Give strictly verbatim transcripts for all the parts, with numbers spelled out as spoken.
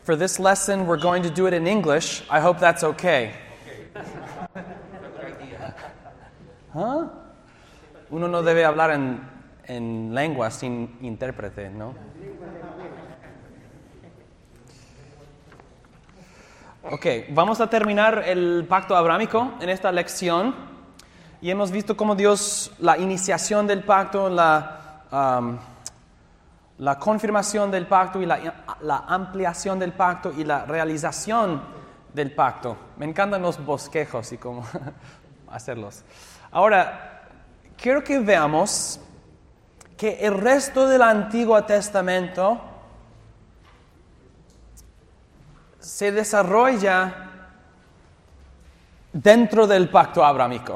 For this lesson, we're going to do it in English. I hope that's okay. ¿Ah? Uno no debe hablar en, en lengua sin intérprete, ¿no? Ok, vamos a terminar el pacto abrámico en esta lección. Y hemos visto cómo Dios, la iniciación del pacto, la, um, la confirmación del pacto y la, la ampliación del pacto y la realización del pacto. Me encantan los bosquejos y cómo hacerlos. Ahora, quiero que veamos que el resto del Antiguo Testamento se desarrolla dentro del pacto abrámico.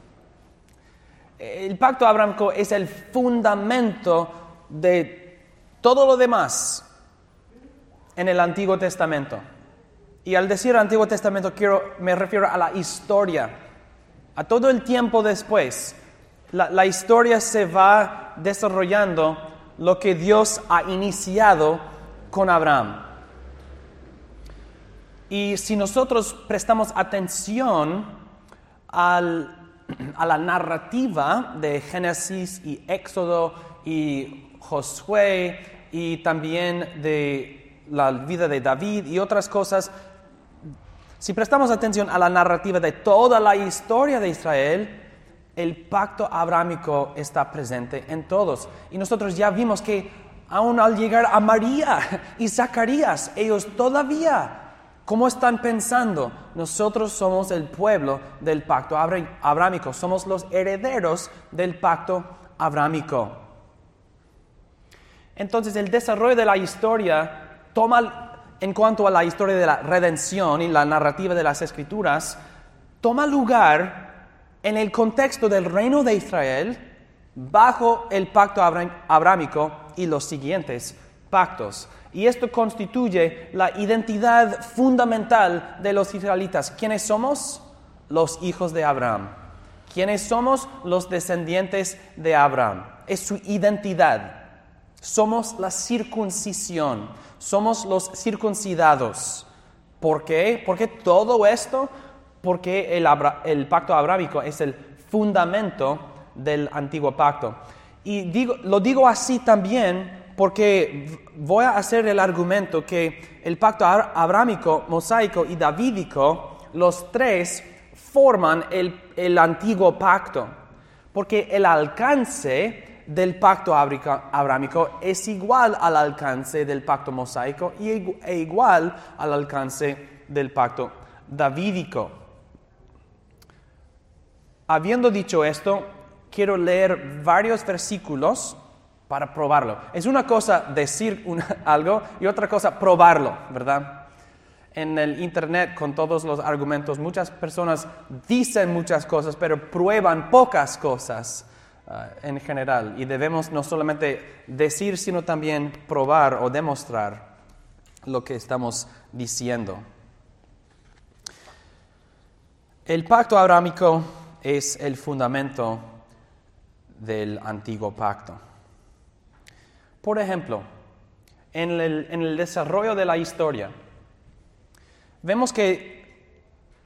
El pacto abrámico es el fundamento de todo lo demás en el Antiguo Testamento. Y al decir Antiguo Testamento quiero, me refiero a la historia, a todo el tiempo después. La, la historia se va desarrollando lo que Dios ha iniciado con Abraham. Y si nosotros prestamos atención al a la narrativa de Génesis y Éxodo y Josué y también de la vida de David y otras cosas, si prestamos atención a la narrativa de toda la historia de Israel, el pacto abrámico está presente en todos. Y nosotros ya vimos que aún al llegar a María y Zacarías, ellos todavía, ¿cómo están pensando? Nosotros somos el pueblo del pacto abrámico, somos los herederos del pacto abrámico. Entonces, el desarrollo de la historia toma, en cuanto a la historia de la redención y la narrativa de las Escrituras, toma lugar en el contexto del reino de Israel bajo el pacto abrámico y los siguientes pactos. Y esto constituye la identidad fundamental de los israelitas. ¿Quiénes somos? Los hijos de Abraham. ¿Quiénes somos? Los descendientes de Abraham. Es su identidad. Somos la circuncisión. Somos los circuncidados. ¿Por qué? ¿Por qué todo esto? Porque el, abra- el pacto abrámico es el fundamento del antiguo pacto. Y digo, lo digo así también porque voy a hacer el argumento que el pacto abrámico, mosaico y davídico, los tres forman el, el antiguo pacto. Porque el alcance del pacto abrámico es igual al alcance del pacto mosaico y e igual al alcance del pacto davídico. Habiendo dicho esto, quiero leer varios versículos para probarlo. Es una cosa decir una, algo y otra cosa probarlo, ¿verdad? En el internet, con todos los argumentos, muchas personas dicen muchas cosas, pero prueban pocas cosas uh, en general. Y debemos no solamente decir, sino también probar o demostrar lo que estamos diciendo. El pacto abrámico es el fundamento del antiguo pacto. Por ejemplo, en el, en el desarrollo de la historia, vemos que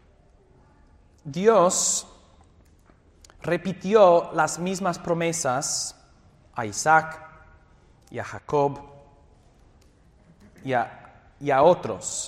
Dios repitió las mismas promesas a Isaac y a Jacob y a, y a otros.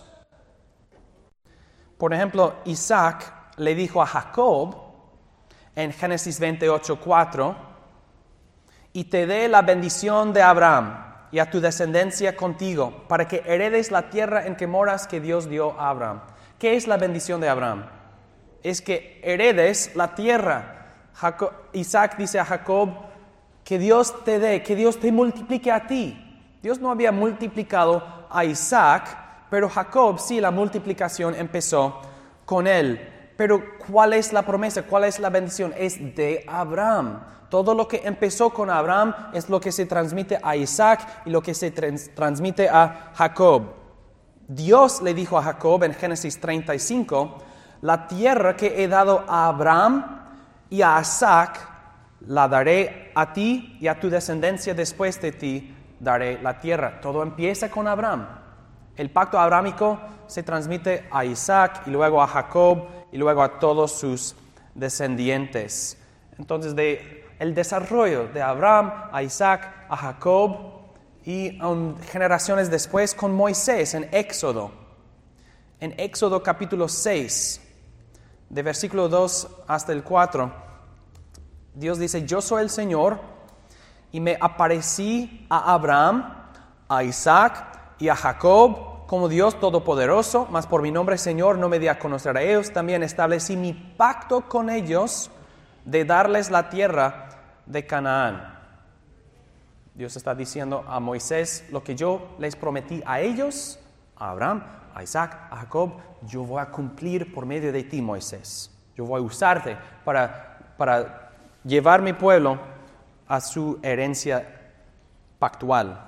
Por ejemplo, Isaac le dijo a Jacob en Génesis veintiocho cuatro, y te dé la bendición de Abraham y a tu descendencia contigo, para que heredes la tierra en que moras que Dios dio a Abraham. ¿Qué es la bendición de Abraham? Es que heredes la tierra. Jacob, Isaac dice a Jacob, que Dios te dé, que Dios te multiplique a ti. Dios no había multiplicado a Isaac, pero Jacob sí, la multiplicación empezó con él. Pero ¿cuál es la promesa? ¿Cuál es la bendición? Es de Abraham. Todo lo que empezó con Abraham es lo que se transmite a Isaac y lo que se trans- transmite a Jacob. Dios le dijo a Jacob en Génesis treinta y cinco, la tierra que he dado a Abraham y a Isaac, la daré a ti y a tu descendencia después de ti, daré la tierra. Todo empieza con Abraham. El pacto abrámico se transmite a Isaac y luego a Jacob y luego a todos sus descendientes. Entonces, de el desarrollo de Abraham a Isaac, a Jacob y um, generaciones después con Moisés en Éxodo. En Éxodo capítulo seis, de versículo dos hasta el cuatro, Dios dice: yo soy el Señor y me aparecí a Abraham, a Isaac y a Jacob como Dios Todopoderoso, mas por mi nombre Señor no me di a conocer a ellos. También establecí mi pacto con ellos de darles la tierra de Canaán. Dios está diciendo a Moisés: lo que yo les prometí a ellos, a Abraham, a Isaac, a Jacob, yo voy a cumplir por medio de ti, Moisés. Yo voy a usarte para, para llevar mi pueblo a su herencia pactual.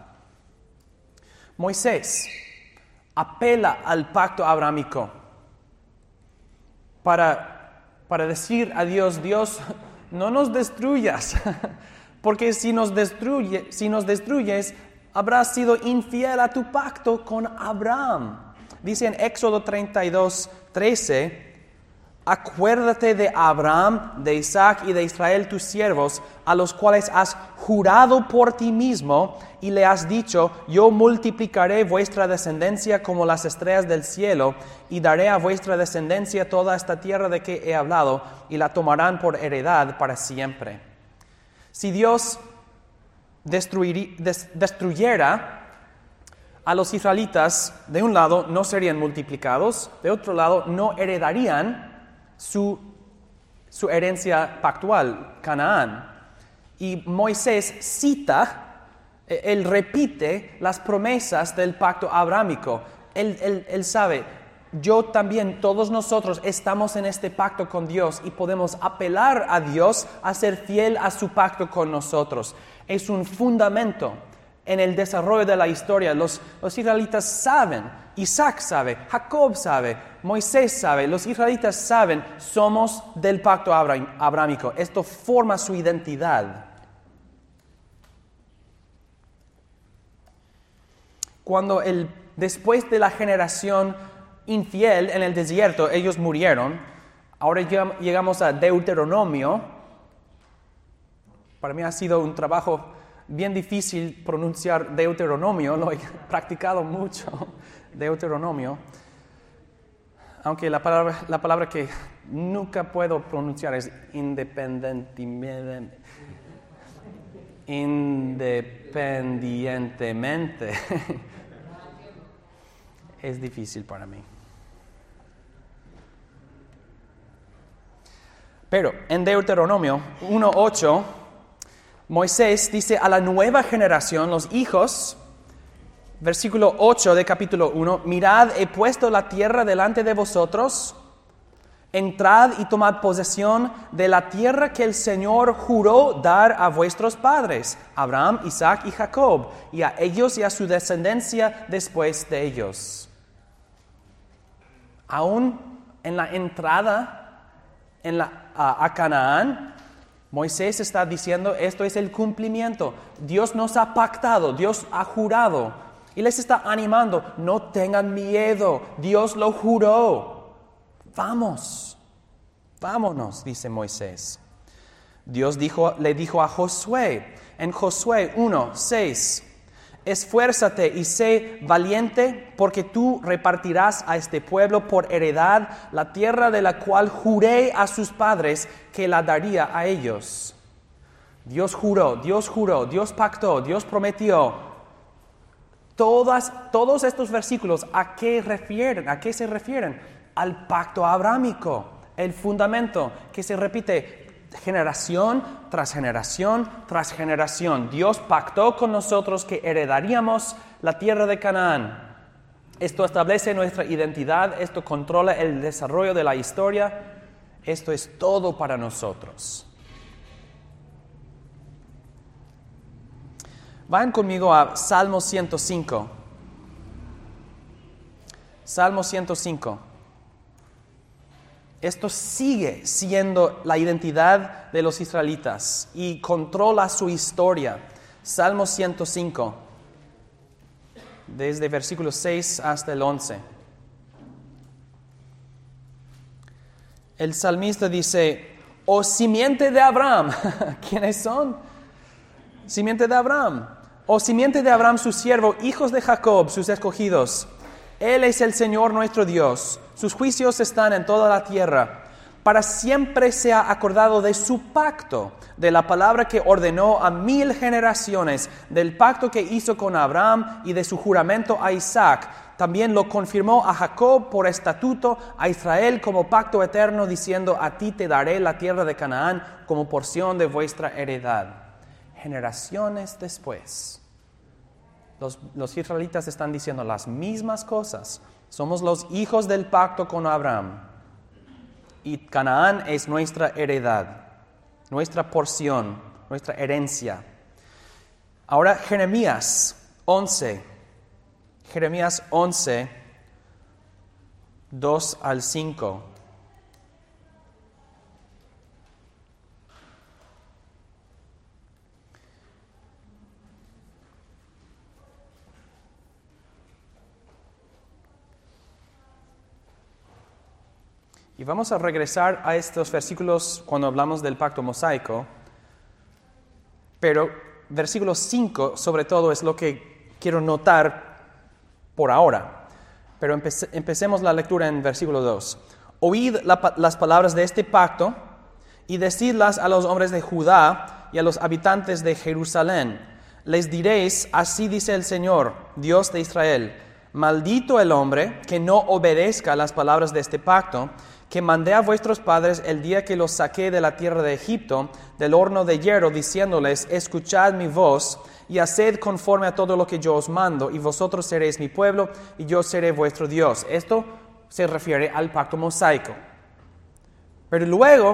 Moisés apela al pacto abrámico para, para decir a Dios: Dios, no nos destruyas, porque si nos, destruye, si nos destruyes, habrás sido infiel a tu pacto con Abraham. Dice en Éxodo treinta y dos, trece, acuérdate de Abraham, de Isaac y de Israel tus siervos, a los cuales has jurado por ti mismo y le has dicho: yo multiplicaré vuestra descendencia como las estrellas del cielo y daré a vuestra descendencia toda esta tierra de que he hablado y la tomarán por heredad para siempre. Si Dios destruir, des, destruyera a los israelitas, de un lado no serían multiplicados, de otro lado no heredarían Su, su herencia pactual, Canaán. Y Moisés cita, él repite las promesas del pacto abrámico. Él, él, él sabe, yo también, todos nosotros estamos en este pacto con Dios y podemos apelar a Dios a ser fiel a su pacto con nosotros. Es un fundamento en el desarrollo de la historia. Los, los israelitas saben, Isaac sabe, Jacob sabe, Moisés sabe, los israelitas saben, somos del pacto abrámico. Esto forma su identidad. Cuando el, después de la generación infiel en el desierto, ellos murieron, ahora llegamos a Deuteronomio. Para mí ha sido un trabajo bien difícil pronunciar Deuteronomio, lo he practicado mucho, Deuteronomio, aunque la palabra, la palabra que nunca puedo pronunciar es independientemente. Independientemente. Es difícil para mí. Pero en Deuteronomio uno ocho, Moisés dice a la nueva generación, los hijos, versículo ocho de capítulo uno, mirad, he puesto la tierra delante de vosotros, entrad y tomad posesión de la tierra que el Señor juró dar a vuestros padres, Abraham, Isaac y Jacob, y a ellos y a su descendencia después de ellos. Aún en la entrada en la, a, a Canaán, Moisés está diciendo, esto es el cumplimiento. Dios nos ha pactado, Dios ha jurado. Y les está animando, no tengan miedo, Dios lo juró. Vamos, vámonos, dice Moisés. Dios dijo, le dijo a Josué, en Josué uno seis, esfuérzate y sé valiente, porque tú repartirás a este pueblo por heredad la tierra de la cual juré a sus padres que la daría a ellos. Dios juró, Dios juró, Dios pactó, Dios prometió. Todas, todos estos versículos, ¿a qué refieren? ¿A qué se refieren? Al pacto abrámico, el fundamento que se repite generación tras generación tras generación. Dios pactó con nosotros que heredaríamos la tierra de Canaán. Esto establece nuestra identidad, esto controla el desarrollo de la historia. Esto es todo para nosotros. Vayan conmigo a Salmo ciento cinco. Salmo ciento cinco. Esto sigue siendo la identidad de los israelitas y controla su historia. Salmo ciento cinco. desde versículo seis hasta el once. El salmista dice, oh simiente de Abraham. ¿Quiénes son? Simiente de Abraham. Oh simiente de Abraham, su siervo, hijos de Jacob, sus escogidos. Él es el Señor nuestro Dios. Sus juicios están en toda la tierra. Para siempre se ha acordado de su pacto, de la palabra que ordenó a mil generaciones, del pacto que hizo con Abraham y de su juramento a Isaac. También lo confirmó a Jacob por estatuto, a Israel como pacto eterno, diciendo, a ti te daré la tierra de Canaán como porción de vuestra heredad. Generaciones después, los, los israelitas están diciendo las mismas cosas. Somos los hijos del pacto con Abraham. Y Canaán es nuestra heredad, nuestra porción, nuestra herencia. Ahora Jeremías once. Jeremías once, dos al cinco. Y vamos a regresar a estos versículos cuando hablamos del pacto mosaico, pero versículo cinco sobre todo es lo que quiero notar por ahora. Pero empece, empecemos la lectura en versículo dos. Oíd la, las palabras de este pacto y decidlas a los hombres de Judá y a los habitantes de Jerusalén. Les diréis, así dice el Señor, Dios de Israel, maldito el hombre que no obedezca a las palabras de este pacto, que mandé a vuestros padres el día que los saqué de la tierra de Egipto, del horno de hierro, diciéndoles, escuchad mi voz, y haced conforme a todo lo que yo os mando, y vosotros seréis mi pueblo, y yo seré vuestro Dios. Esto se refiere al pacto mosaico. Pero luego,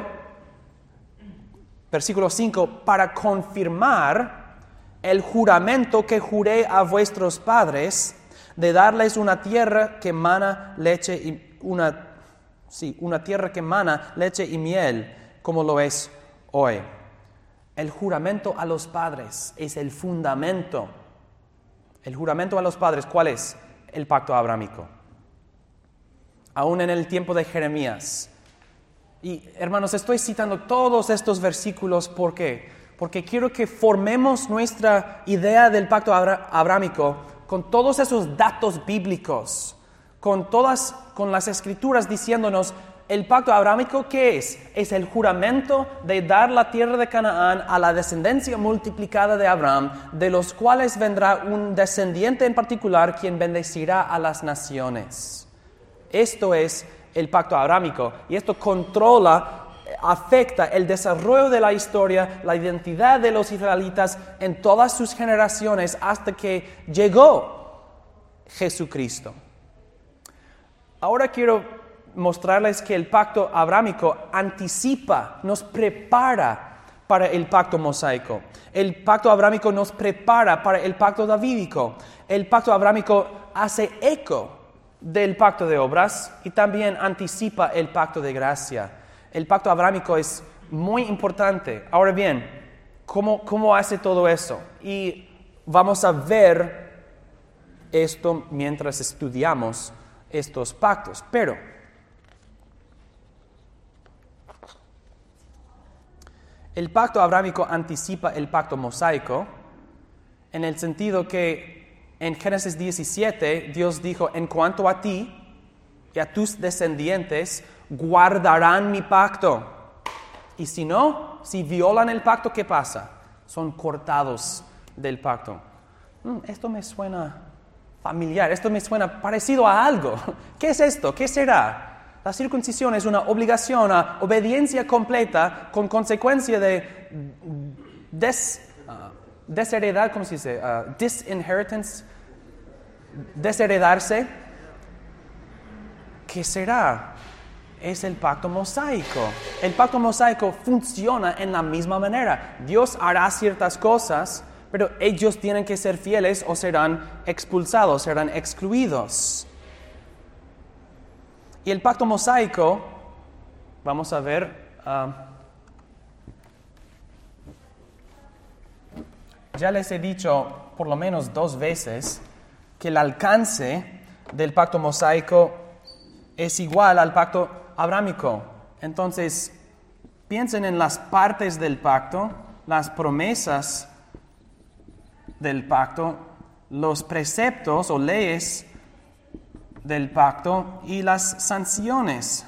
versículo cinco, para confirmar el juramento que juré a vuestros padres, de darles una tierra que mana leche y una Sí, una tierra que mana leche y miel, como lo es hoy. El juramento a los padres es el fundamento. El juramento a los padres, ¿cuál es? El pacto abrámico. Aún en el tiempo de Jeremías. Y hermanos, estoy citando todos estos versículos, ¿por qué? Porque quiero que formemos nuestra idea del pacto abra- abrámico con todos esos datos bíblicos, con todas, con las escrituras diciéndonos, el pacto abrámico, ¿qué es? Es el juramento de dar la tierra de Canaán a la descendencia multiplicada de Abraham, de los cuales vendrá un descendiente en particular, quien bendecirá a las naciones. Esto es el pacto abrámico, y esto controla, afecta el desarrollo de la historia, la identidad de los israelitas en todas sus generaciones, hasta que llegó Jesucristo. Ahora quiero mostrarles que el pacto abrámico anticipa, nos prepara para el pacto mosaico. El pacto abrámico nos prepara para el pacto davídico. El pacto abrámico hace eco del pacto de obras y también anticipa el pacto de gracia. El pacto abrámico es muy importante. Ahora bien, ¿cómo, cómo hace todo eso? Y vamos a ver esto mientras estudiamos estos pactos, pero el pacto abrámico anticipa el pacto mosaico en el sentido que en Génesis diecisiete Dios dijo, en cuanto a ti y a tus descendientes guardarán mi pacto, y si no, si violan el pacto, ¿qué pasa? Son cortados del pacto. Mm, esto me suena familiar, esto me suena parecido a algo. ¿Qué es esto? ¿Qué será? La circuncisión es una obligación a obediencia completa con consecuencia de des, uh, desheredad, ¿cómo se dice? Uh, disinheritance, desheredarse. ¿Qué será? Es el pacto mosaico. El pacto mosaico funciona en la misma manera. Dios hará ciertas cosas, pero ellos tienen que ser fieles o serán expulsados, serán excluidos. Y el pacto mosaico, vamos a ver, uh, ya les he dicho por lo menos dos veces que el alcance del pacto mosaico es igual al pacto abrámico. Entonces, piensen en las partes del pacto, las promesas del pacto, los preceptos o leyes del pacto y las sanciones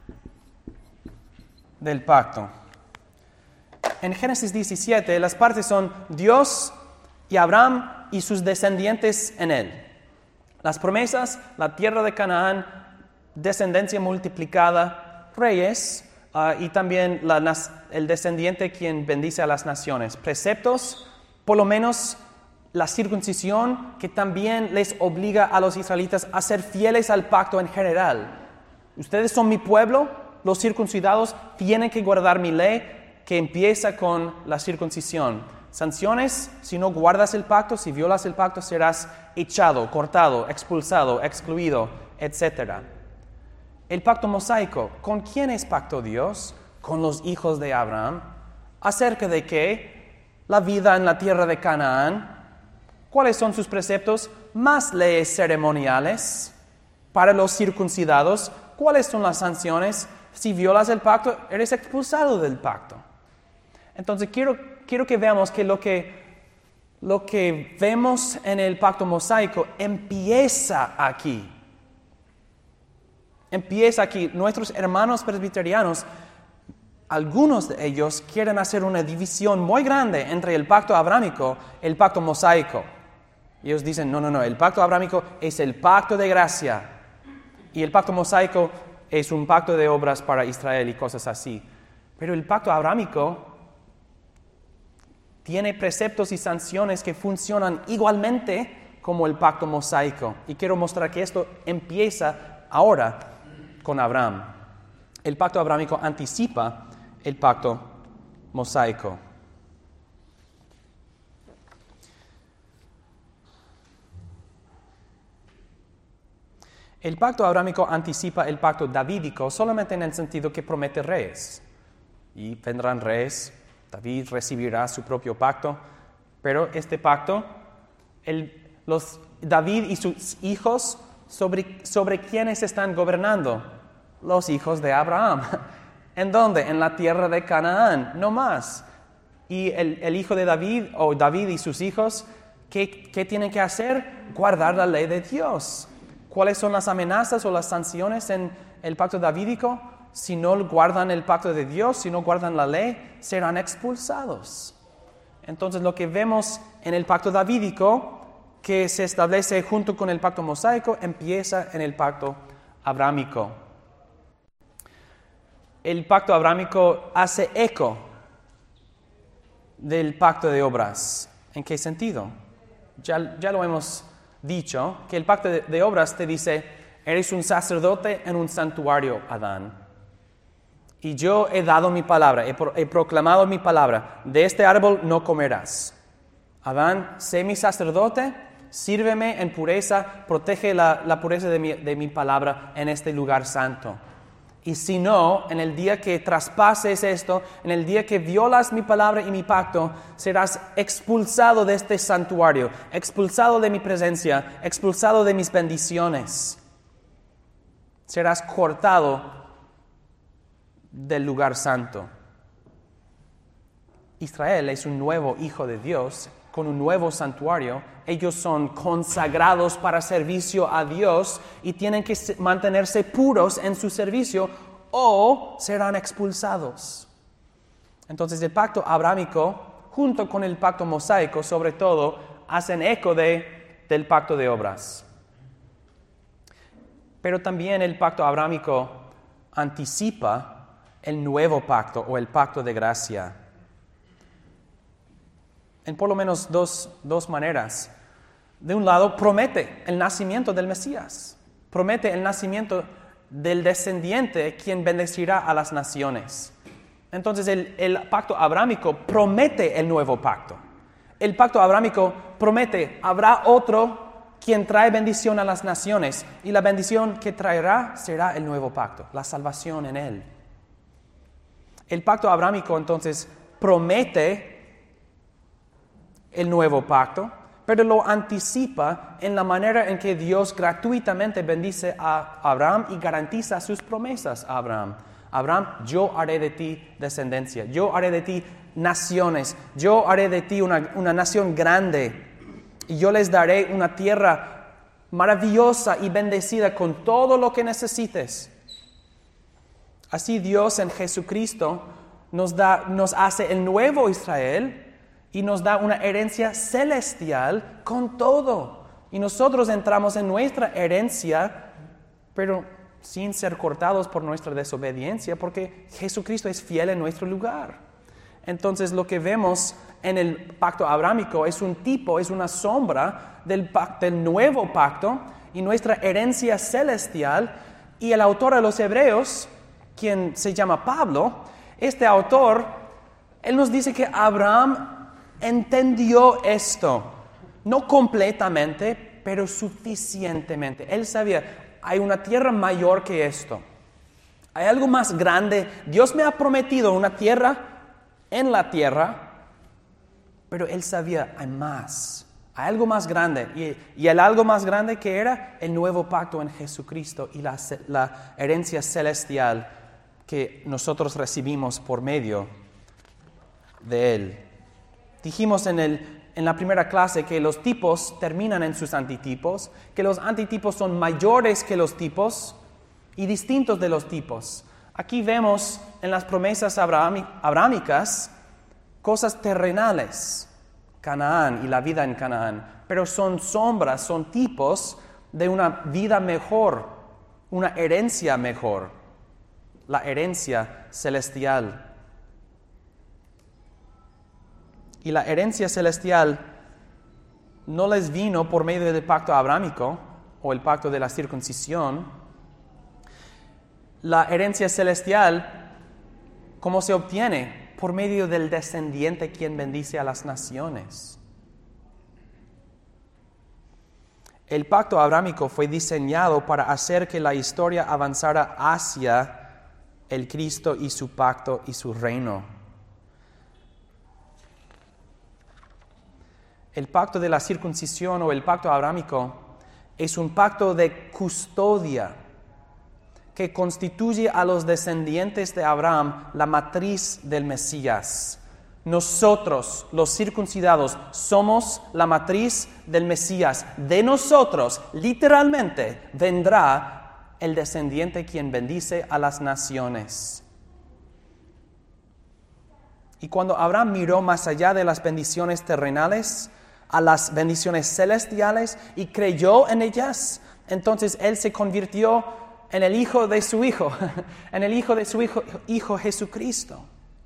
del pacto. En Génesis diecisiete, las partes son Dios y Abraham y sus descendientes en él. Las promesas, la tierra de Canaán, descendencia multiplicada, reyes, uh, y también la, el descendiente quien bendice a las naciones. Preceptos, por lo menos la circuncisión, que también les obliga a los israelitas a ser fieles al pacto en general. Ustedes son mi pueblo, los circuncidados tienen que guardar mi ley, que empieza con la circuncisión. Sanciones, si no guardas el pacto, si violas el pacto, serás echado, cortado, expulsado, excluido, etcétera. El pacto mosaico, ¿con quién es pacto Dios? Con los hijos de Abraham. ¿Acerca de qué? La vida en la tierra de Canaán. ¿Cuáles son sus preceptos? Más leyes ceremoniales para los circuncidados. ¿Cuáles son las sanciones? Si violas el pacto, eres expulsado del pacto. Entonces, quiero, quiero que veamos que lo, que lo que vemos en el pacto mosaico empieza aquí. Empieza aquí. Nuestros hermanos presbiterianos, algunos de ellos quieren hacer una división muy grande entre el pacto abrámico y el pacto mosaico. Ellos dicen, no, no, no, el pacto abrámico es el pacto de gracia y el pacto mosaico es un pacto de obras para Israel y cosas así. Pero el pacto abrámico tiene preceptos y sanciones que funcionan igualmente como el pacto mosaico. Y quiero mostrar que esto empieza ahora con Abraham. El pacto abrámico anticipa el pacto mosaico. El pacto abrámico anticipa el pacto davídico solamente en el sentido que promete reyes. Y vendrán reyes, David recibirá su propio pacto, pero este pacto, el, los, David y sus hijos, sobre, sobre quienes están gobernando, los hijos de Abraham. ¿En dónde? En la tierra de Canaán, no más. Y el, el hijo de David, o David y sus hijos, ¿qué, qué tienen que hacer? Guardar la ley de Dios. ¿Cuáles son las amenazas o las sanciones en el pacto davídico? Si no guardan el pacto de Dios, si no guardan la ley, serán expulsados. Entonces, lo que vemos en el pacto davídico, que se establece junto con el pacto mosaico, empieza en el pacto abrámico. El pacto abrámico hace eco del pacto de obras. ¿En qué sentido? Ya, ya lo hemos dicho, que el pacto de, de obras te dice, eres un sacerdote en un santuario, Adán. Y yo he dado mi palabra, he, pro, he proclamado mi palabra, de este árbol no comerás. Adán, sé mi sacerdote, sírveme en pureza, protege la, la pureza de mi, de mi palabra en este lugar santo. Y si no, en el día que traspases esto, en el día que violas mi palabra y mi pacto, serás expulsado de este santuario, expulsado de mi presencia, expulsado de mis bendiciones. Serás cortado del lugar santo. Israel es un nuevo hijo de Dios, con un nuevo santuario. Ellos son consagrados para servicio a Dios y tienen que mantenerse puros en su servicio o serán expulsados. Entonces el pacto abrámico, junto con el pacto mosaico, sobre todo, hacen eco de, del pacto de obras. Pero también el pacto abrámico anticipa el nuevo pacto o el pacto de gracia. En por lo menos dos, dos maneras. De un lado, promete el nacimiento del Mesías. Promete el nacimiento del descendiente quien bendecirá a las naciones. Entonces el, el pacto abrámico promete el nuevo pacto. El pacto abrámico promete, habrá otro quien trae bendición a las naciones. Y la bendición que traerá será el nuevo pacto, la salvación en él. El pacto abrámico entonces promete el nuevo pacto, pero lo anticipa en la manera en que Dios gratuitamente bendice a Abraham y garantiza sus promesas a Abraham. Abraham, yo haré de ti descendencia, yo haré de ti naciones, yo haré de ti una, una nación grande, y yo les daré una tierra maravillosa y bendecida con todo lo que necesites. Así Dios en Jesucristo nos da, nos hace el nuevo Israel y nos da una herencia celestial con todo. Y nosotros entramos en nuestra herencia, pero sin ser cortados por nuestra desobediencia, porque Jesucristo es fiel en nuestro lugar. Entonces lo que vemos en el pacto abrámico es un tipo, es una sombra del, pacto, del nuevo pacto y nuestra herencia celestial. Y el autor de los Hebreos, quien se llama Pablo, este autor, él nos dice que Abraham entendió esto, no completamente, pero suficientemente. Él sabía, hay una tierra mayor que esto. Hay algo más grande. Dios me ha prometido una tierra en la tierra, pero él sabía, hay más. Hay algo más grande. Y, y el algo más grande que era el nuevo pacto en Jesucristo y la, la herencia celestial que nosotros recibimos por medio de él. Dijimos en, el, en la primera clase que los tipos terminan en sus antitipos, que los antitipos son mayores que los tipos y distintos de los tipos. Aquí vemos en las promesas abrámicas cosas terrenales, Canaán y la vida en Canaán, pero son sombras, son tipos de una vida mejor, una herencia mejor, la herencia celestial. Y la herencia celestial no les vino por medio del pacto abrámico o el pacto de la circuncisión. La herencia celestial, ¿cómo se obtiene? Por medio del descendiente quien bendice a las naciones. El pacto abrámico fue diseñado para hacer que la historia avanzara hacia el Cristo y su pacto y su reino. El pacto de la circuncisión o el pacto abrámico es un pacto de custodia que constituye a los descendientes de Abraham la matriz del Mesías. Nosotros, los circuncidados, somos la matriz del Mesías. De nosotros, literalmente, vendrá el descendiente quien bendice a las naciones. Y cuando Abraham miró más allá de las bendiciones terrenales, a las bendiciones celestiales y creyó en ellas, entonces él se convirtió en el hijo de su hijo, en el hijo de su hijo, hijo Jesucristo.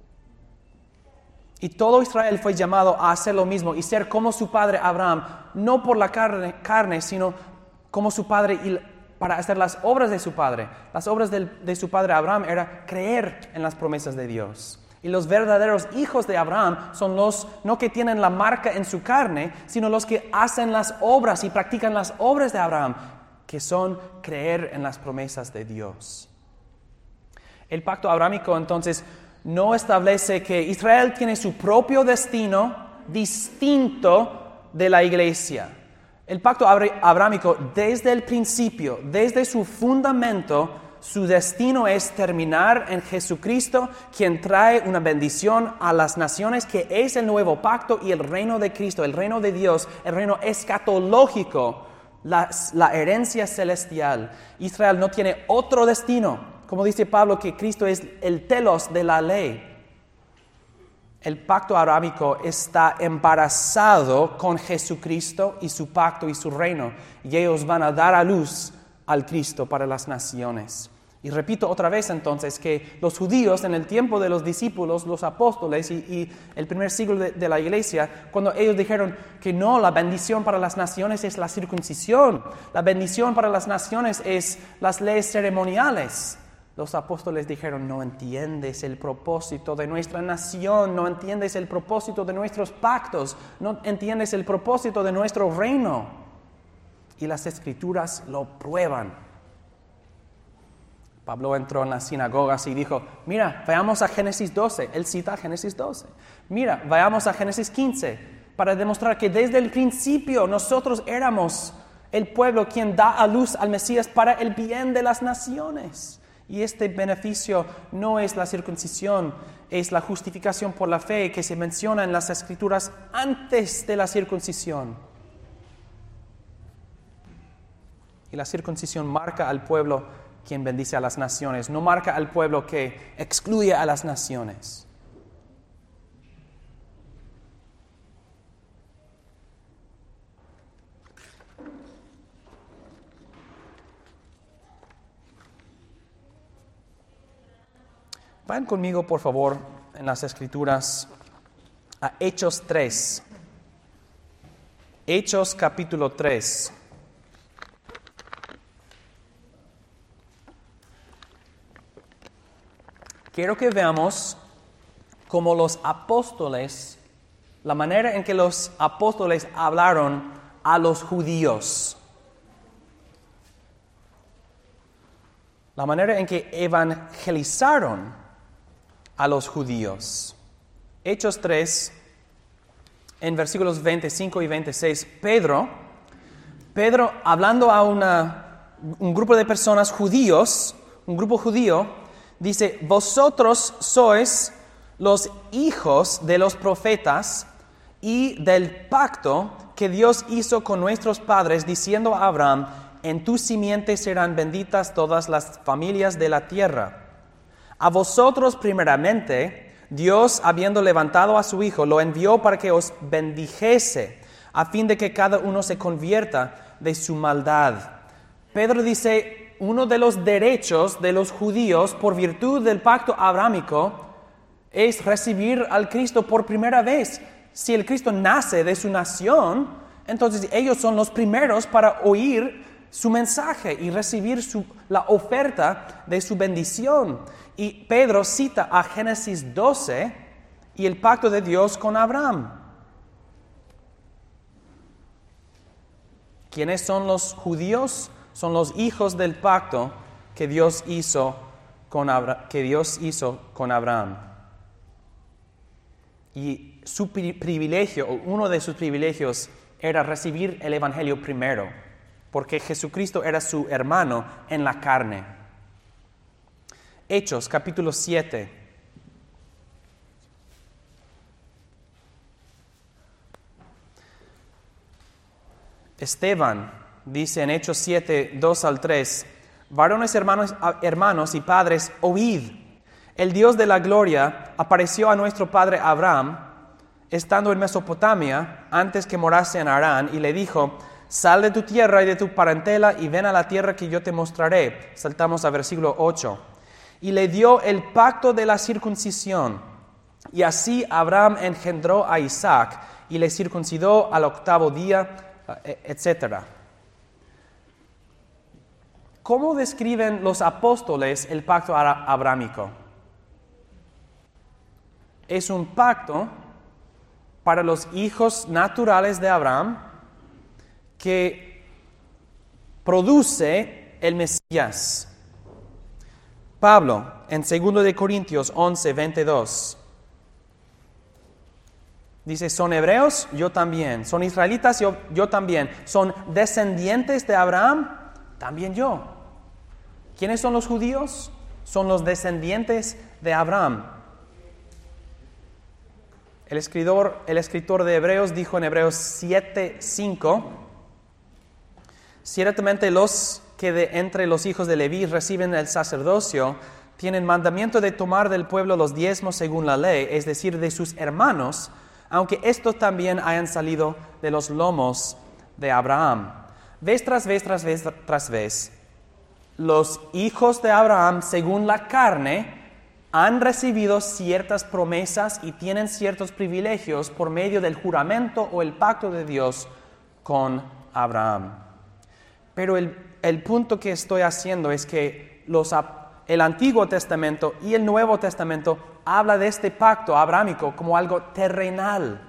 Y todo Israel fue llamado a hacer lo mismo y ser como su padre Abraham, no por la carne, carne sino como su padre y para hacer las obras de su padre. Las obras de, de su padre Abraham era creer en las promesas de Dios. Y los verdaderos hijos de Abraham son los no que tienen la marca en su carne, sino los que hacen las obras y practican las obras de Abraham, que son creer en las promesas de Dios. El pacto abrámico entonces no establece que Israel tiene su propio destino distinto de la iglesia. El pacto abrámico desde el principio, desde su fundamento, su destino es terminar en Jesucristo, quien trae una bendición a las naciones, que es el nuevo pacto y el reino de Cristo, el reino de Dios, el reino escatológico, la, la herencia celestial. Israel no tiene otro destino, como dice Pablo, que Cristo es el telos de la ley. El pacto abrámico está embarazado con Jesucristo y su pacto y su reino, y ellos van a dar a luz al Cristo para las naciones. Y repito otra vez entonces que los judíos en el tiempo de los discípulos, los apóstoles y, y el primer siglo de, de la iglesia, cuando ellos dijeron que no, la bendición para las naciones es la circuncisión, la bendición para las naciones es las leyes ceremoniales, los apóstoles dijeron, no entiendes el propósito de nuestra nación, no entiendes el propósito de nuestros pactos, no entiendes el propósito de nuestro reino. Y las escrituras lo prueban. Pablo entró en las sinagogas y dijo, mira, vayamos a Génesis doce. Él cita Génesis doce. Mira, vayamos a Génesis quince. para demostrar que desde el principio nosotros éramos el pueblo quien da a luz al Mesías para el bien de las naciones. Y este beneficio no es la circuncisión, es la justificación por la fe que se menciona en las Escrituras antes de la circuncisión. Y la circuncisión marca al pueblo quien bendice a las naciones, no marca al pueblo que excluye a las naciones. Vayan conmigo, por favor, en las Escrituras a Hechos tres. Hechos capítulo tres. Quiero que veamos cómo los apóstoles, la manera en que los apóstoles hablaron a los judíos. La manera en que evangelizaron a los judíos. Hechos tres, en versículos veinticinco y veintiséis, Pedro, Pedro hablando a una, un grupo de personas judíos, un grupo judío, dice: vosotros sois los hijos de los profetas y del pacto que Dios hizo con nuestros padres, diciendo a Abraham: en tu simiente serán benditas todas las familias de la tierra. A vosotros primeramente, Dios, habiendo levantado a su Hijo, lo envió para que os bendijese, a fin de que cada uno se convierta de su maldad. Pedro dice, uno de los derechos de los judíos por virtud del pacto abrámico es recibir al Cristo por primera vez. Si el Cristo nace de su nación, entonces ellos son los primeros para oír su mensaje y recibir su, la oferta de su bendición. Y Pedro cita a Génesis doce y el pacto de Dios con Abraham. ¿Quiénes son los judíos? Son los hijos del pacto que Dios hizo con, Abra- que Dios hizo con Abraham. Y su pri- privilegio, o uno de sus privilegios, era recibir el evangelio primero, porque Jesucristo era su hermano en la carne. Hechos, capítulo siete. Esteban dice en Hechos siete, dos al tres, varones hermanos, hermanos y padres, oíd, el Dios de la gloria apareció a nuestro padre Abraham, estando en Mesopotamia, antes que morase en Harán, y le dijo: sal de tu tierra y de tu parentela y ven a la tierra que yo te mostraré. Saltamos a versículo ocho. Y le dio el pacto de la circuncisión. Y así Abraham engendró a Isaac y le circuncidó al octavo día, etcétera. ¿Cómo describen los apóstoles el pacto abrámico? Es un pacto para los hijos naturales de Abraham que produce el Mesías. Pablo, en segundo de Corintios once, veintidós, dice: ¿son hebreos? Yo también. ¿Son israelitas? Yo, yo también. ¿Son descendientes de Abraham? También yo. ¿Quiénes son los judíos? Son los descendientes de Abraham. El escritor, el escritor de Hebreos dijo en Hebreos siete, cinco, ciertamente los que de entre los hijos de Leví reciben el sacerdocio tienen mandamiento de tomar del pueblo los diezmos según la ley, es decir, de sus hermanos, aunque estos también hayan salido de los lomos de Abraham. Vez tras vez, tras vez, tras vez, los hijos de Abraham, según la carne, han recibido ciertas promesas y tienen ciertos privilegios por medio del juramento o el pacto de Dios con Abraham. Pero el, el punto que estoy haciendo es que los, el Antiguo Testamento y el Nuevo Testamento habla de este pacto abrámico como algo terrenal.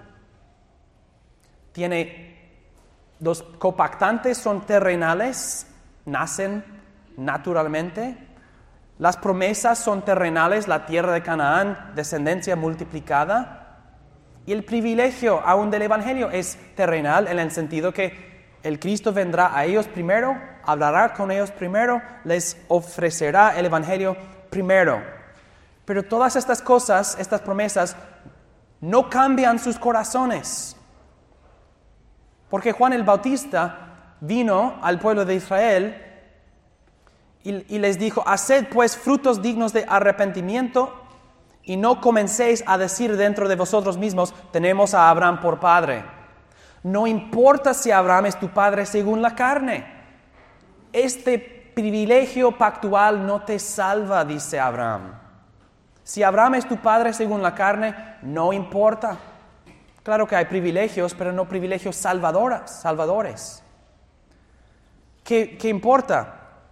Tiene, los copactantes son terrenales, nacen naturalmente. Las promesas son terrenales, la tierra de Canaán, descendencia multiplicada. Y el privilegio aún del Evangelio es terrenal en el sentido que el Cristo vendrá a ellos primero, hablará con ellos primero, les ofrecerá el Evangelio primero. Pero todas estas cosas, estas promesas, no cambian sus corazones. Porque Juan el Bautista vino al pueblo de Israel y, y les dijo, haced pues frutos dignos de arrepentimiento y no comencéis a decir dentro de vosotros mismos, tenemos a Abraham por padre. No importa si Abraham es tu padre según la carne. Este privilegio pactual no te salva, dice Abraham. Si Abraham es tu padre según la carne, no importa. Claro que hay privilegios, pero no privilegios salvadoras, salvadores. ¿Qué, qué importa?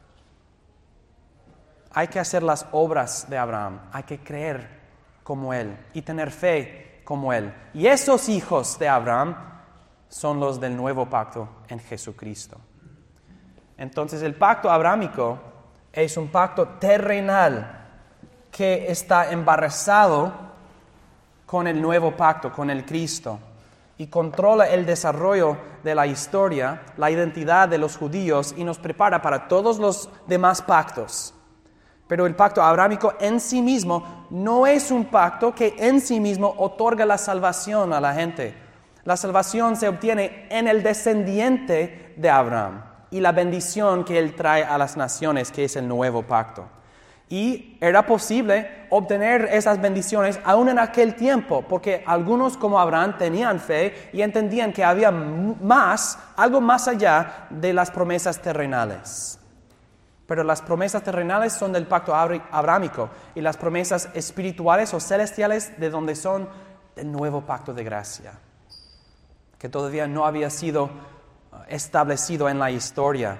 Hay que hacer las obras de Abraham, hay que creer como él y tener fe como él. Y esos hijos de Abraham son los del nuevo pacto en Jesucristo. Entonces el pacto abrahámico es un pacto terrenal que está embarazado con el nuevo pacto, con el Cristo, y controla el desarrollo de la historia, la identidad de los judíos y nos prepara para todos los demás pactos. Pero el pacto abrahámico en sí mismo no es un pacto que en sí mismo otorga la salvación a la gente. La salvación se obtiene en el descendiente de Abraham y la bendición que él trae a las naciones, que es el nuevo pacto. Y era posible obtener esas bendiciones aún en aquel tiempo, porque algunos como Abraham tenían fe y entendían que había más, algo más allá de las promesas terrenales. Pero las promesas terrenales son del pacto abrahámico y las promesas espirituales o celestiales de donde son del nuevo pacto de gracia, que todavía no había sido establecido en la historia.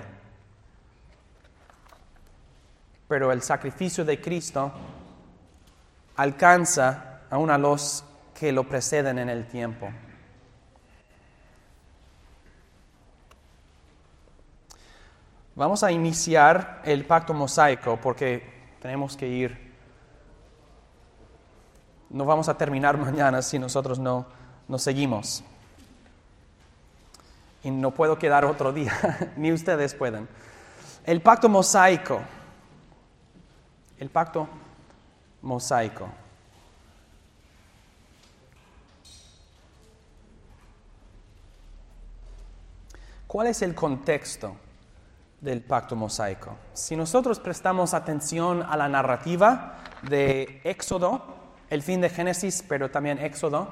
Pero el sacrificio de Cristo alcanza aún a los que lo preceden en el tiempo. Vamos a iniciar el pacto mosaico porque tenemos que ir. No vamos a terminar mañana si nosotros no, no seguimos. Y no puedo quedar otro día, ni ustedes pueden. El pacto mosaico. El pacto mosaico. ¿Cuál es el contexto del pacto mosaico? Si nosotros prestamos atención a la narrativa de Éxodo, el fin de Génesis, pero también Éxodo,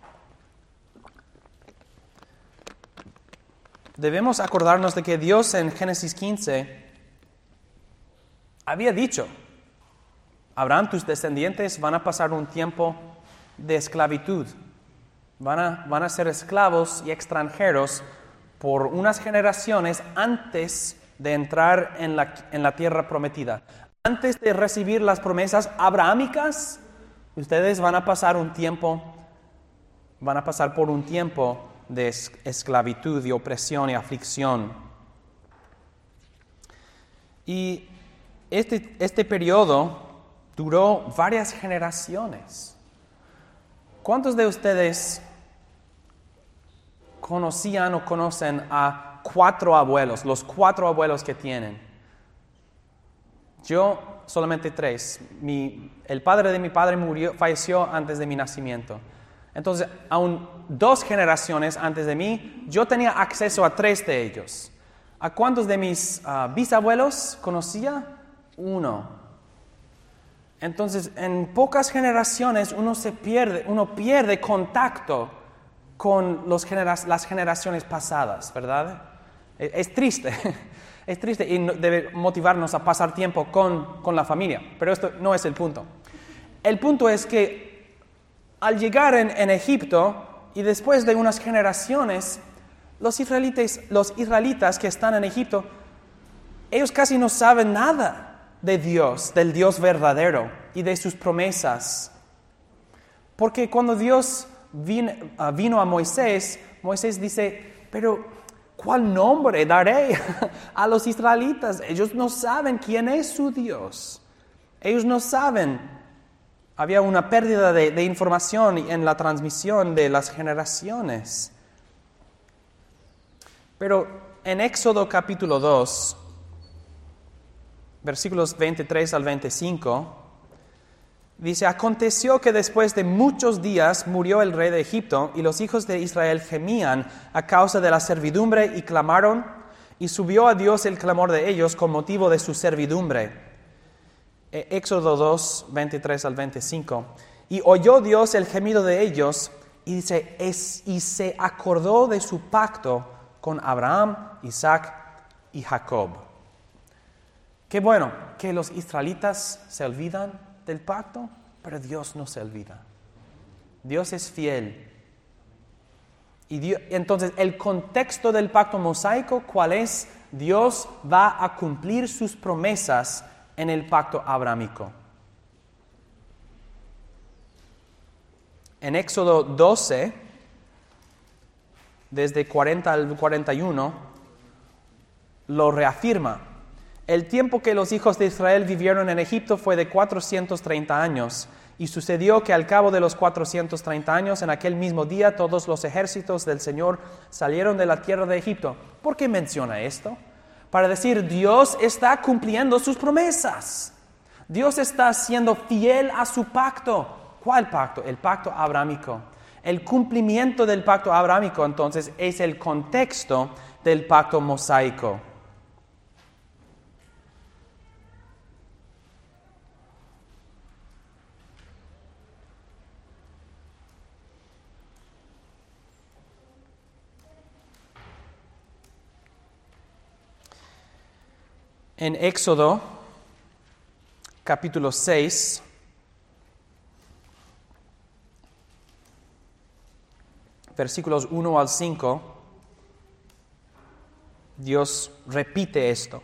debemos acordarnos de que Dios en Génesis quince había dicho, Abraham, tus descendientes van a pasar un tiempo de esclavitud, van a, van a ser esclavos y extranjeros por unas generaciones antes de entrar en la, en la tierra prometida. Antes de recibir las promesas abrahámicas, ustedes van a pasar un tiempo, van a pasar por un tiempo de es, esclavitud y opresión y aflicción. Y este, este periodo duró varias generaciones. ¿Cuántos de ustedes conocían o conocen a cuatro abuelos, los cuatro abuelos que tienen? Yo solamente tres. Mi, el padre de mi padre murió, falleció antes de mi nacimiento. Entonces, aún dos generaciones antes de mí, yo tenía acceso a tres de ellos. ¿A cuántos de mis uh, bisabuelos conocía? Uno. Entonces, en pocas generaciones uno se pierde, uno pierde contacto con los genera- las generaciones pasadas, ¿verdad? Es, es triste, es triste y no, debe motivarnos a pasar tiempo con, con la familia, pero esto no es el punto. El punto es que al llegar en, en Egipto y después de unas generaciones, los israelitas, los israelitas que están en Egipto, ellos casi no saben nada de Dios, del Dios verdadero y de sus promesas. Porque cuando Dios vino, uh, vino a Moisés, Moisés dice, pero ¿cuál nombre daré a los israelitas? Ellos no saben quién es su Dios. Ellos no saben Había una pérdida de, de información en la transmisión de las generaciones. Pero en Éxodo capítulo dos, versículos veintitrés al veinticinco, dice: aconteció que después de muchos días murió el rey de Egipto, y los hijos de Israel gemían a causa de la servidumbre y clamaron, y subió a Dios el clamor de ellos con motivo de su servidumbre. Éxodo dos, veintitrés al veinticinco. Y oyó Dios el gemido de ellos, y dice, es, y se acordó de su pacto con Abraham, Isaac y Jacob. Qué bueno que los israelitas se olvidan del pacto, pero Dios no se olvida. Dios es fiel. Y Dios, entonces, el contexto del pacto mosaico, ¿cuál es? Dios va a cumplir sus promesas en el pacto abrámico. En Éxodo doce, desde cuarenta al cuarenta y uno, lo reafirma. El tiempo que los hijos de Israel vivieron en Egipto fue de cuatrocientos treinta años, y sucedió que al cabo de los cuatrocientos treinta años, en aquel mismo día, todos los ejércitos del Señor salieron de la tierra de Egipto. ¿Por qué menciona esto? Para decir, Dios está cumpliendo sus promesas. Dios está siendo fiel a su pacto. ¿Cuál pacto? El pacto abrámico. El cumplimiento del pacto abrámico, entonces, es el contexto del pacto mosaico. En Éxodo, capítulo seis, versículos uno al cinco, Dios repite esto.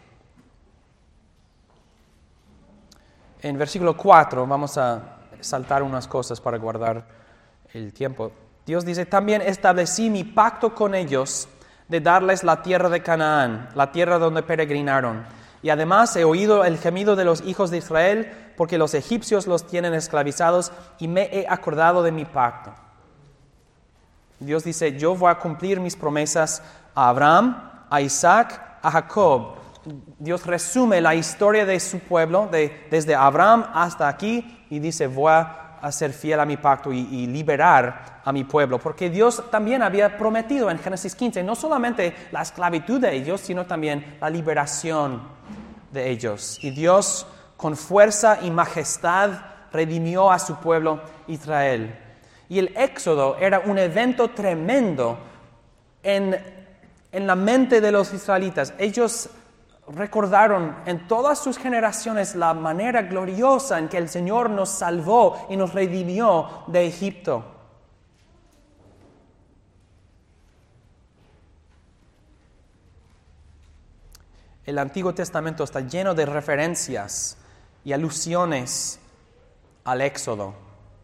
En versículo cuatro, vamos a saltar unas cosas para guardar el tiempo. Dios dice, también establecí mi pacto con ellos de darles la tierra de Canaán, la tierra donde peregrinaron. Y además he oído el gemido de los hijos de Israel, porque los egipcios los tienen esclavizados, y me he acordado de mi pacto. Dios dice, yo voy a cumplir mis promesas a Abraham, a Isaac, a Jacob. Dios resume la historia de su pueblo, de, desde Abraham hasta aquí, y dice, voy a ser fiel a mi pacto y, y liberar a mi pueblo. Porque Dios también había prometido en Génesis quince, no solamente la esclavitud de ellos, sino también la liberación de ellos. Y Dios, con fuerza y majestad, redimió a su pueblo Israel. Y el Éxodo era un evento tremendo en, en la mente de los israelitas. Ellos recordaron en todas sus generaciones la manera gloriosa en que el Señor nos salvó y nos redimió de Egipto. El Antiguo Testamento está lleno de referencias y alusiones al Éxodo.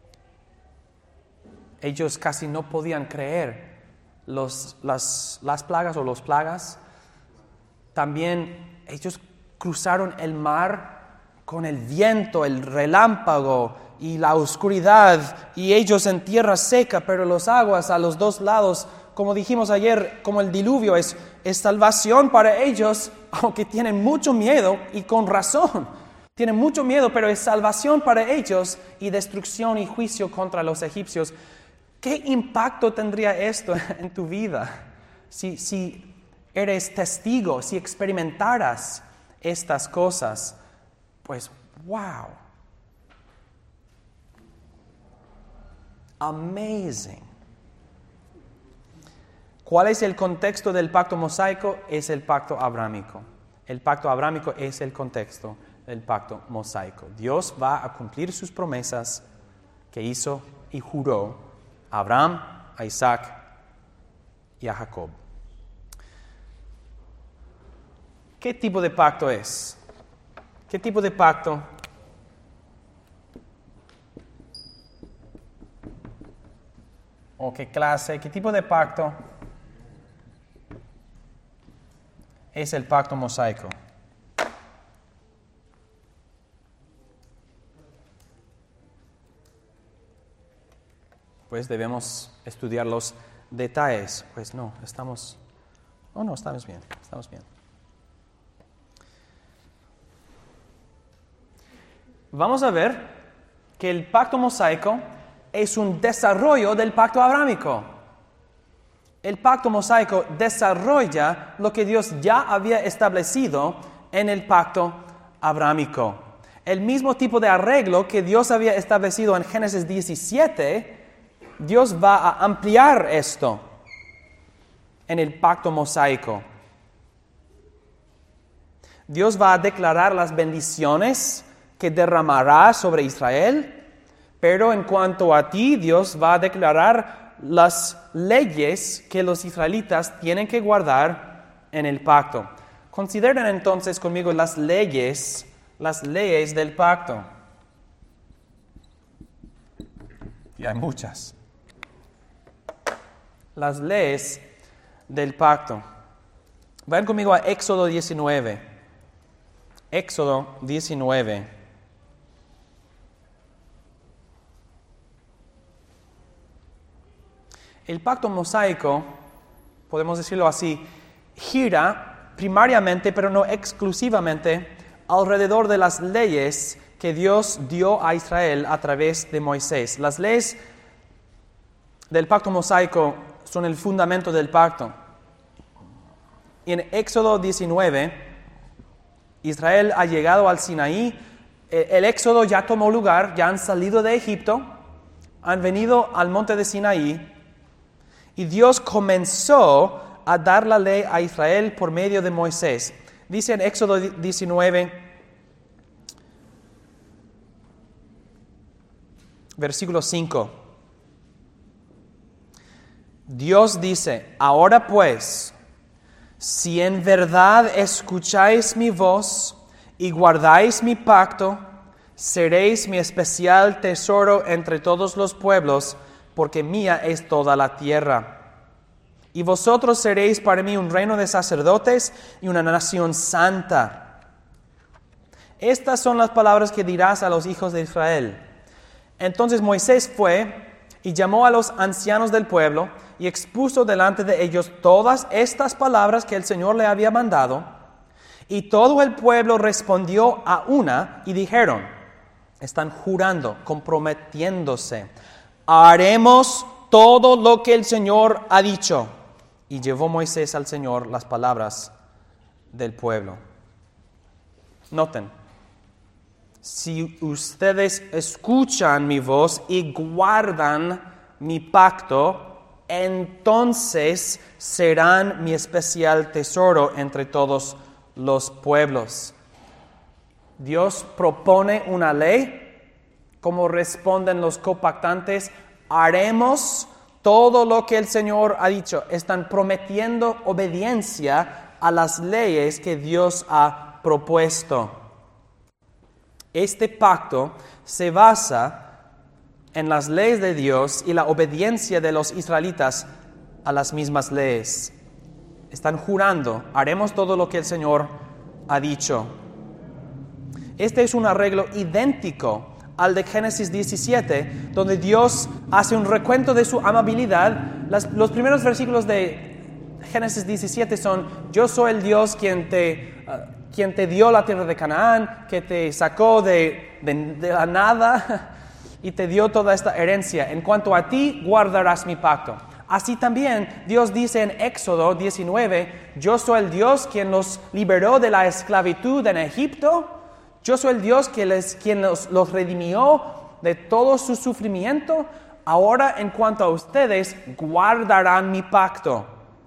Ellos casi no podían creer los, las, las plagas o los plagas. También ellos cruzaron el mar con el viento, el relámpago y la oscuridad, y ellos en tierra seca, pero los aguas a los dos lados, como dijimos ayer, como el diluvio, es, es salvación para ellos, aunque tienen mucho miedo, y con razón. Tienen mucho miedo, pero es salvación para ellos y destrucción y juicio contra los egipcios. ¿Qué impacto tendría esto en tu vida si, si eres testigo, si experimentaras estas cosas? Pues, wow. Amazing. ¿Cuál es el contexto del pacto mosaico? Es el pacto abrámico. El pacto abrámico es el contexto del pacto mosaico. Dios va a cumplir sus promesas que hizo y juró a Abraham, a Isaac y a Jacob. ¿Qué tipo de pacto es? ¿Qué tipo de pacto? ¿O qué clase? ¿Qué tipo de pacto es el pacto mosaico? pues debemos estudiar los detalles. Pues no, estamos... Oh, no, estamos bien, estamos bien. Vamos a ver que el pacto mosaico es un desarrollo del pacto abrámico. El pacto mosaico desarrolla lo que Dios ya había establecido en el pacto abrámico. El mismo tipo de arreglo que Dios había establecido en Génesis diecisiete, Dios va a ampliar esto en el pacto mosaico. Dios va a declarar las bendiciones que derramará sobre Israel, pero en cuanto a ti, Dios va a declarar las leyes que los israelitas tienen que guardar en el pacto. Consideren entonces conmigo las leyes, las leyes del pacto. Y hay muchas. Las leyes del pacto. Vayan conmigo a Éxodo diecinueve. Éxodo diecinueve. El pacto mosaico, podemos decirlo así, gira primariamente, pero no exclusivamente, alrededor de las leyes que Dios dio a Israel a través de Moisés. Las leyes del pacto mosaico son el fundamento del pacto. Y en Éxodo diecinueve, Israel ha llegado al Sinaí. El éxodo ya tomó lugar, ya han salido de Egipto, han venido al monte de Sinaí. Y Dios comenzó a dar la ley a Israel por medio de Moisés. Dice en Éxodo diecinueve, versículo cinco. Dios dice, ahora pues, si en verdad escucháis mi voz y guardáis mi pacto, seréis mi especial tesoro entre todos los pueblos, porque mía es toda la tierra. Y vosotros seréis para mí un reino de sacerdotes y una nación santa. Estas son las palabras que dirás a los hijos de Israel. Entonces Moisés fue y llamó a los ancianos del pueblo y expuso delante de ellos todas estas palabras que el Señor le había mandado. Y todo el pueblo respondió a una y dijeron, están jurando, comprometiéndose, haremos todo lo que el Señor ha dicho. Y llevó Moisés al Señor las palabras del pueblo. Noten, si ustedes escuchan mi voz y guardan mi pacto, entonces serán mi especial tesoro entre todos los pueblos. Dios propone una ley. Como responden los copactantes, haremos todo lo que el Señor ha dicho. Están prometiendo obediencia a las leyes que Dios ha propuesto. Este pacto se basa en las leyes de Dios y la obediencia de los israelitas a las mismas leyes. Están jurando, haremos todo lo que el Señor ha dicho. Este es un arreglo idéntico al de Génesis diecisiete, donde Dios hace un recuento de su amabilidad. Las, los primeros versículos de Génesis diecisiete son, yo soy el Dios quien te, uh, quien te dio la tierra de Canaán, que te sacó de, de, de la nada y te dio toda esta herencia. En cuanto a ti, guardarás mi pacto. Así también Dios dice en Éxodo diecinueve, yo soy el Dios quien los liberó de la esclavitud en Egipto. Yo soy el Dios que les, quien los, los redimió de todo su sufrimiento. Ahora, en cuanto a ustedes, guardarán mi pacto.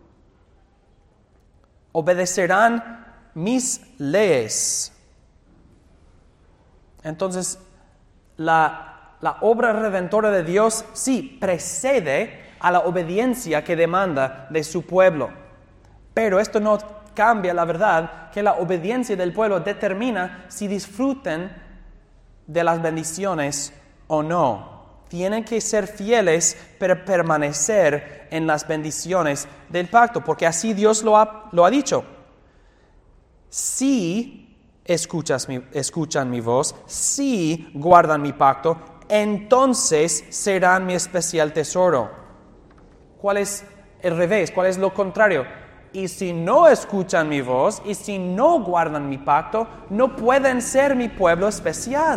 Obedecerán mis leyes. Entonces, la, la obra redentora de Dios sí precede a la obediencia que demanda de su pueblo. Pero esto no cambia la verdad que la obediencia del pueblo determina si disfruten de las bendiciones o no. Tienen que ser fieles para permanecer en las bendiciones del pacto, porque así Dios lo ha, lo ha dicho. Si escuchas mi, escuchan mi voz, si guardan mi pacto, entonces serán mi especial tesoro. ¿Cuál es el revés? ¿Cuál es lo contrario? Y si no escuchan mi voz, y si no guardan mi pacto, no pueden ser mi pueblo especial.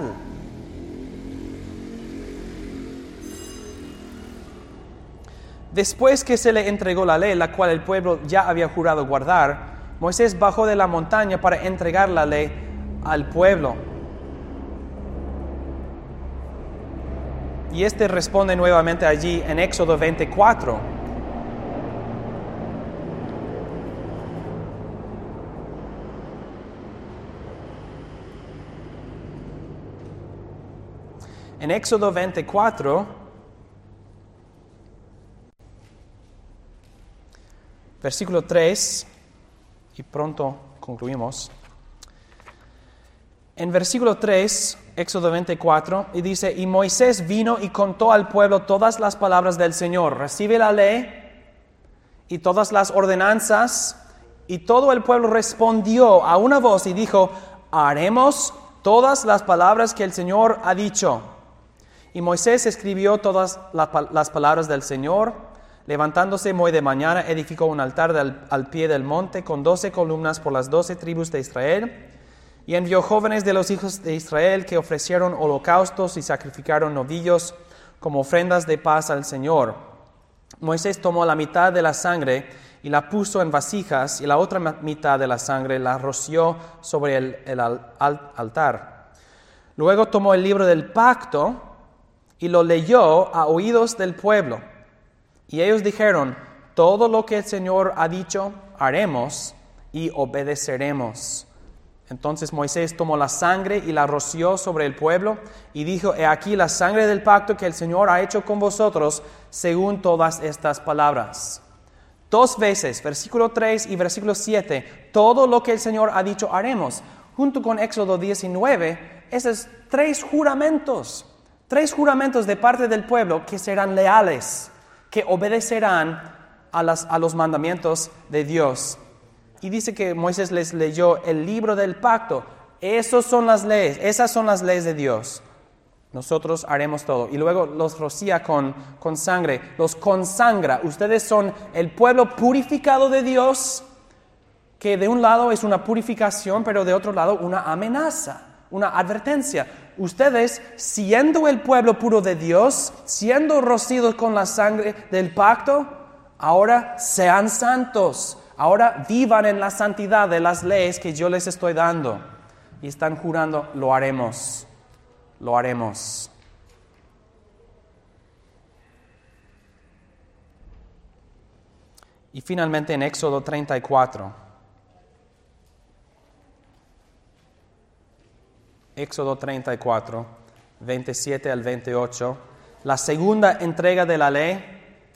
Después que se le entregó la ley, la cual el pueblo ya había jurado guardar, Moisés bajó de la montaña para entregar la ley al pueblo. Y este responde nuevamente allí en Éxodo veinticuatro. En Éxodo veinticuatro, versículo tres, y pronto concluimos. En versículo tres, Éxodo veinticuatro, y dice, y Moisés vino y contó al pueblo todas las palabras del Señor. Recibe la ley y todas las ordenanzas, y todo el pueblo respondió a una voz y dijo, haremos todas las palabras que el Señor ha dicho. Y Moisés escribió todas las palabras del Señor. Levantándose muy de mañana, edificó un altar del, al pie del monte con doce columnas por las doce tribus de Israel. Y envió jóvenes de los hijos de Israel que ofrecieron holocaustos y sacrificaron novillos como ofrendas de paz al Señor. Moisés tomó la mitad de la sangre y la puso en vasijas, y la otra mitad de la sangre la roció sobre el, el al, al, altar. Luego tomó el libro del pacto y lo leyó a oídos del pueblo. Y ellos dijeron, todo lo que el Señor ha dicho, haremos y obedeceremos. Entonces Moisés tomó la sangre y la roció sobre el pueblo y dijo, he aquí la sangre del pacto que el Señor ha hecho con vosotros según todas estas palabras. Dos veces, versículo tres y versículo siete, todo lo que el Señor ha dicho haremos. Junto con Éxodo diecinueve, esos tres juramentos, tres juramentos de parte del pueblo que serán leales, que obedecerán a, las, a los mandamientos de Dios. Y dice que Moisés les leyó el libro del pacto. Esas son las leyes, esas son las leyes de Dios. Nosotros haremos todo. Y luego los rocía con, con sangre, los consangra. Ustedes son el pueblo purificado de Dios, que de un lado es una purificación, pero de otro lado una amenaza, una advertencia. Ustedes, siendo el pueblo puro de Dios, siendo rocidos con la sangre del pacto, ahora sean santos. Ahora vivan en la santidad de las leyes que yo les estoy dando. Y están jurando, lo haremos, lo haremos. Y finalmente en Éxodo treinta y cuatro. Éxodo treinta y cuatro, veintisiete al veintiocho. La segunda entrega de la ley.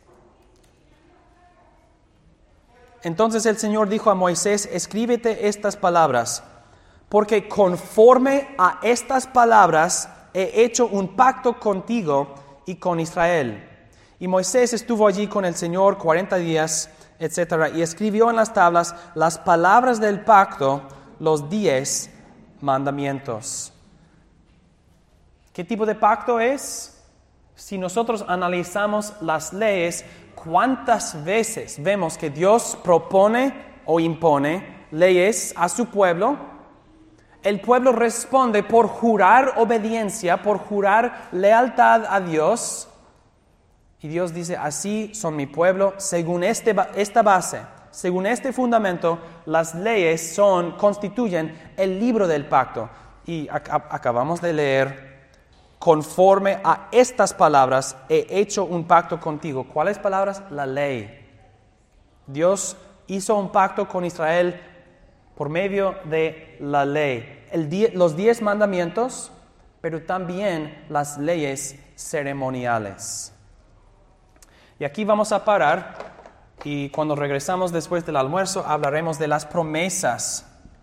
Entonces el Señor dijo a Moisés, escríbete estas palabras, porque conforme a estas palabras he hecho un pacto contigo y con Israel. Y Moisés estuvo allí con el Señor cuarenta días, etcétera, y escribió en las tablas las palabras del pacto, los diez mandamientos. ¿Qué tipo de pacto es? Si nosotros analizamos las leyes, ¿cuántas veces vemos que Dios propone o impone leyes a su pueblo? El pueblo responde por jurar obediencia, por jurar lealtad a Dios. Y Dios dice, así son mi pueblo, según este, esta base, según este fundamento, las leyes son, constituyen el libro del pacto. Y ac- acabamos de leer, conforme a estas palabras he hecho un pacto contigo. ¿Cuáles palabras? La ley. Dios hizo un pacto con Israel por medio de la ley. El die- los diez mandamientos, pero también las leyes ceremoniales. Y aquí vamos a parar y cuando regresamos después del almuerzo hablaremos de las promesas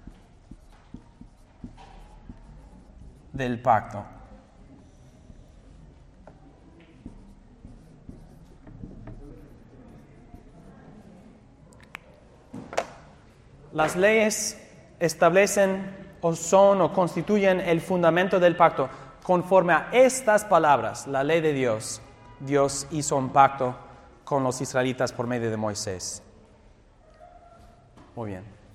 del pacto. Las leyes establecen o son o constituyen el fundamento del pacto. conforme a estas palabras, la ley de Dios, Dios hizo un pacto con los israelitas por medio de Moisés. Muy bien.